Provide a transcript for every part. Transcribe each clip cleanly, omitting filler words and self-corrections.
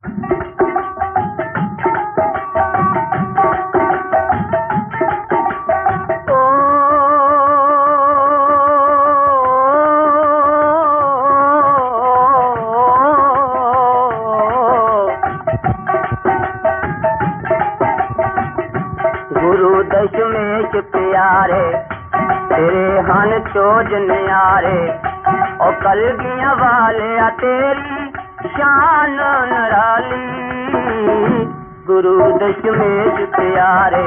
गुरु दशमेश प्यारे तेरे हन चोज न्यारे ओ कलगियां वाले तेरी शान निराली। गुरु दशमेश प्यारे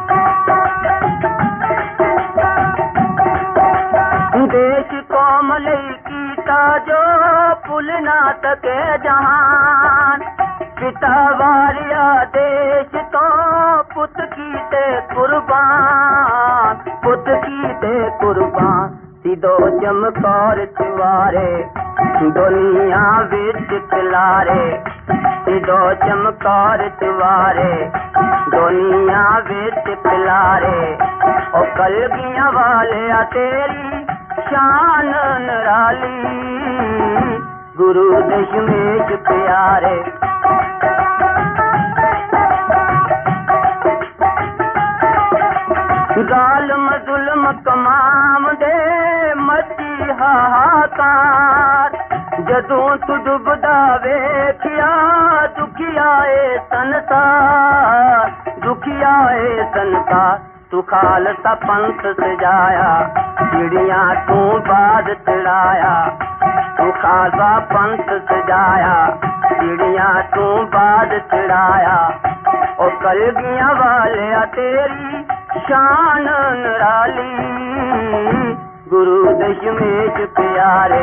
देश कौम लई कीता जो भुल ना सके जहान। पिता वारिया देश तो पुत कीते कुर्बान, पुत कीते कुर्बान। सिदो चमकौर तिवारे दुनिया विच खिलारे। सिदो चमकौर तिवारे दुनिया विच खिलारे ओ कलगियां वाले तेरी शान निराली। गुरु दशमेश प्यारे जालिम जुल्म तमाम दे मची हाहाकार। जदों तू डुबदा वेखिया दुखिया ए संसार, दुखिया ए संसार। तू खालसा पंथ सजाया चिड़िया तू बाद चढ़ाया। तू खालसा पंथ सजाया चिड़िया तू बाद चढ़ाया ओ कलगियां वाले तेरी शान निराली। गुरु दशमेश प्यारे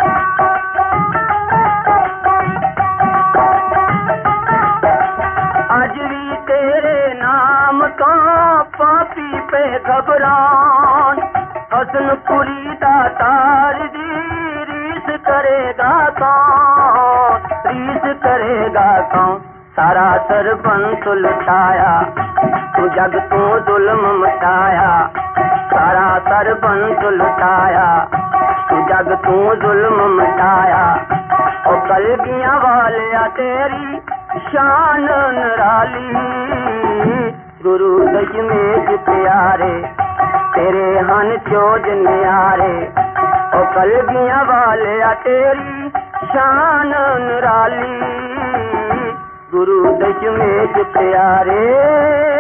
आज भी तेरे नाम तो पापी पे घबरान। हसनपुरी दातार दी रीस करेगा कौन, रीस करेगा कौन। सारा सरबंस लुटाया तू जग तू जुल्म मचाया। सारा सरबंस लुटाया तू जग तू जुल्म मचाया ओ कलगियां वाले तेरी शान निराली। गुरु दशमेश प्यारे तेरे हन चोज न्यारे ओ कलगियां वाले तेरी शान निराली। गुरु दशमेश प्यारे।